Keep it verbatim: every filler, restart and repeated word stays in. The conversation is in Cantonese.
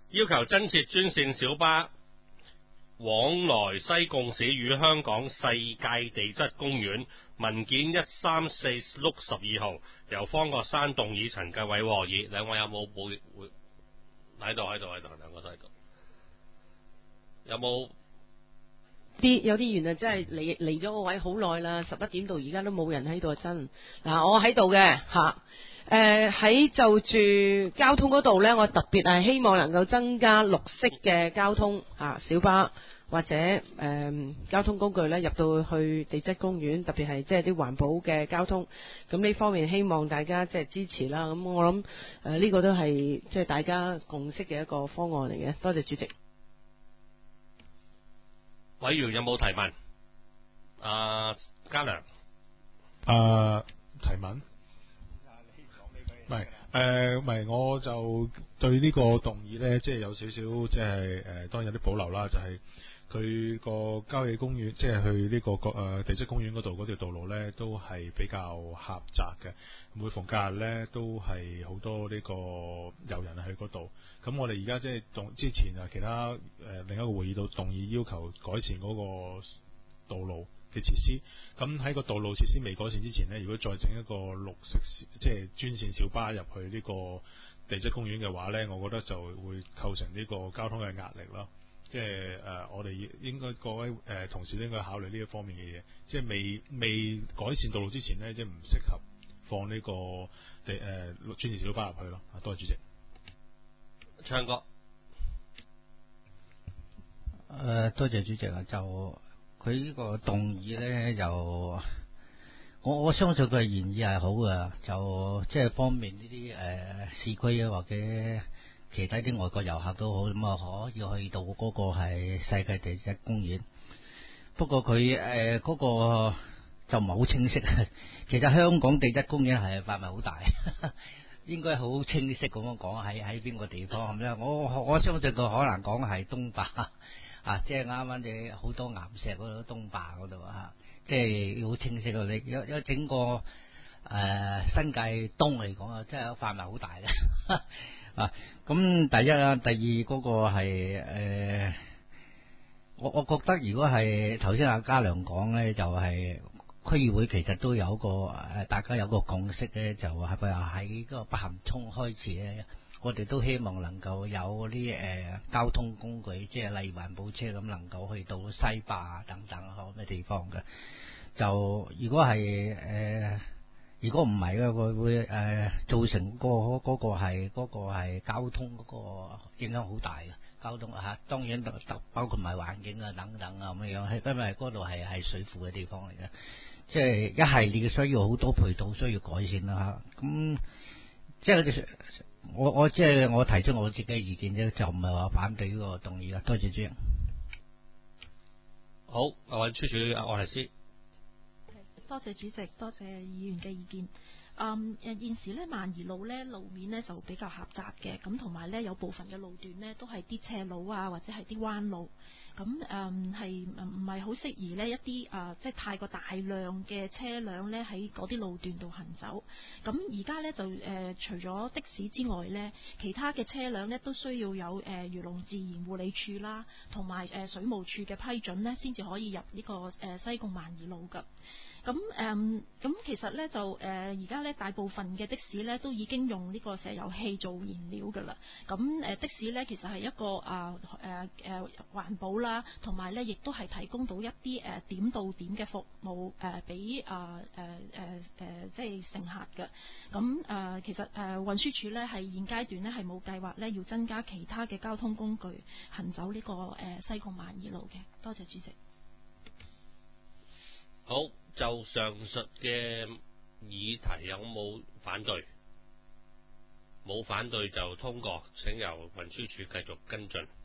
要求增設專線小巴往來西貢市與香港世界地質公園。文件一三四六十二號，由方國珊動議，陳繼偉和議。兩位有冇報？喺度喺度喺度，兩個都喺度。有冇？ 啲有啲議員啊，真係嚟嚟咗個位好耐啦，十一點到而家都冇人喺度真。嗱，我喺度嘅吓，誒喺就住交通嗰度呢，我特別係希望能夠增加綠色嘅交通吓，小巴或者誒、呃、交通工具呢入到去地質公園，特別係即係啲環保嘅交通。咁呢方面希望大家即係支持啦。咁我諗誒呢個都係即係大家共識嘅一個方案嚟嘅。多謝主席。 委員有冇提問？阿、呃、嘉良， 啊、呃、提問，唔係誒，唔係我就對呢個動議呢，即係有少少即係誒，當然有啲保留啦，就係佢個郊野公園，即係去呢個個誒地質公園嗰度嗰條道路呢，都係比較狹窄嘅。每逢假日呢，都係好多呢個遊人去嗰度。咁我哋而家即係動之前啊，其他誒、呃、另一個會議度動議要求改善嗰個道路嘅設施。咁喺個道路設施未改善之前呢，如果再整一個綠色即係專線小巴入去呢個地質公園嘅話呢，我覺得就會構成呢個交通嘅壓力啦。即係誒、呃，我哋應該各位誒、呃、同事都應該考慮呢一方面嘅嘢。即係未未改善道路之前呢，即係唔適合放呢、這個地誒、呃、專線小巴入去咯。多謝主席。 昌哥，誒、 呃，多謝主席啊！就佢呢個動議呢，就我我相信佢嘅原意係好嘅，就即係方便呢啲誒市區啊或者其他啲外國遊客都好，咁啊可以去到嗰個係世界地質公園。不過佢誒嗰個就唔係好清晰。其實香港地質公園係範圍好大。應該好清晰咁樣講喺喺邊個地方，係咪？我我相信佢可能講係東壩啊，即係啱啱你好多岩石嗰度東壩嗰度啊，即係好清晰啊！你有有整個誒、呃、新界東嚟講啊，即係範圍好大嘅啊。咁第一啊，第二嗰個係誒、呃，我我覺得如果係頭先阿嘉良講咧，就係、是。區議會其實都有個誒，大家有個共識咧，就係話喺嗰個北潭涌開始咧，我哋都希望能夠有啲誒、呃、交通工具，即係例如環保車咁，能夠去到西壩等等嗰啲地方嘅。就如果係誒、呃，如果唔係嘅，會會誒造成、嗰個嗰、嗰個係嗰、嗰個係交通嗰個影響好大嘅交通嚇、啊。當然包括埋環境啊等等啊咁樣，係因為嗰度係係水庫嘅地方嚟嘅。即係一系列嘅需要好多配套需要改善啦嚇，咁即係我我即係我提出我自己嘅意見啫，就唔係話反對呢個動議啦。多謝主席。 好，我出處愛麗絲。 多謝主席，多謝議員嘅意見。嗯，誒現時咧萬宜路咧路面咧就比較狹窄嘅，咁同埋咧有部分嘅路段咧都係啲斜路啊，或者係啲彎路。咁誒係唔唔係好適宜呢一啲啊、呃，即係太過大量嘅車輛呢喺嗰啲路段度行走。咁而家呢，就誒、呃、除咗的士之外呢，其他嘅車輛呢都需要有誒漁農自然護理署啦，同埋誒水務署嘅批准呢，先至可以入呢、呢個誒、呃、西貢萬宜路㗎。咁誒咁其實咧就誒而家咧大部分嘅的，的士咧都已經用呢個石油氣做燃料㗎啦。咁誒、呃、的士咧其實係一個啊誒誒環保啦，同埋咧亦都係提供到一啲誒、呃、點到點嘅服務誒俾啊誒誒誒即係乘客嘅。咁誒、呃、其實誒、呃、運輸署咧係現階段咧係冇計劃咧要增加其他嘅交通工具行走呢、這個誒、呃、西貢萬宜路嘅。多謝主席。 好，就上述嘅議題有冇反對？冇反對就通過，請由運輸署繼續跟進。